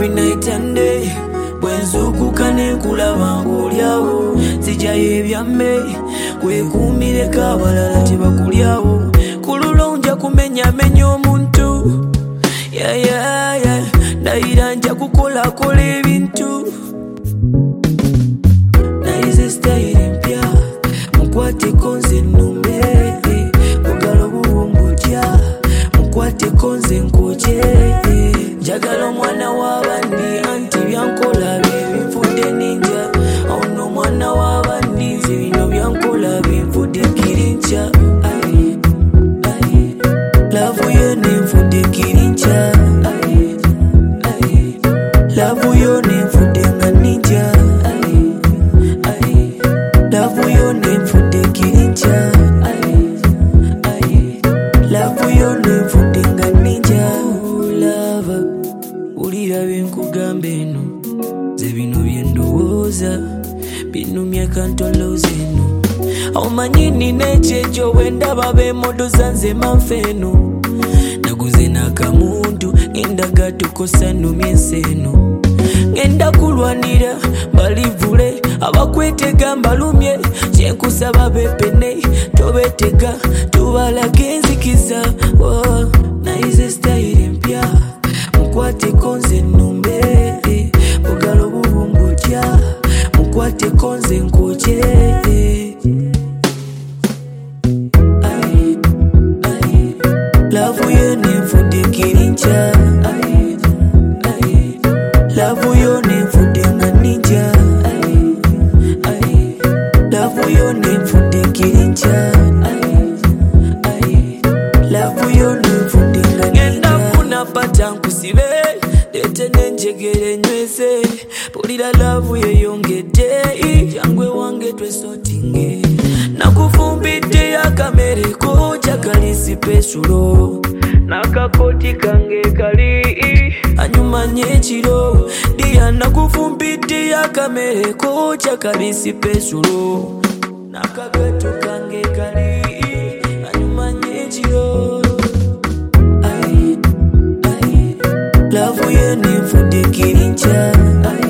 every night and day. Bwenzukuka nenkulaba ng'olyawo zijayo ebyambe weekuumireko abalala tebakulyawo kululo nja kumenyamenya omuntu ndayira nja kukolakola ebintu nayize stayiri mpya mukwateko nze nnume bugalo bubumbutya mukwateko nze nkoje njagala omwana w'abandi anti byankola binfudde ninja ono omwana w'abandi nze bino byankola binfudde kirinca lavu yo nenfudde kirinca lavu yo nenfudde nga ninja lavu yo nenfudde kirinca lavu yo nenfudde nga ninja lava ulira byenkugamba eno ze bino byendowooza binumya kantoloza eno omanyi nina ekyejo bwendaba bemodoza nze manfa eno naguze n'akamuntu ngenda tukosa numya ensi eno ngenda kulwanira balivule abakwetega mbalumye kyenkusaba bepene tobetega tubalaga enzikiza nayize stayiri mpya mukwateko nze nnume bugalo bubumbutya mukwateko nze nkoje lavu yo nenfudde kirinca lavu yo nenfudde nga ninja lavu yo nenfudde kirinca lavu yo nenfudde nga ngenda funa pata nkusibe lete nenjegere nyweze pulira lavu yeyongedde jangwe wange twesotinge nakufumbidde yakamereko jakalisi pesulo nakakoti kange kali anyuma nyekiro diya nakufumbidde yakamereko jakalisi pesulo nakagato kange kali anyuma nyekiro lavu yo nenfudde kirinca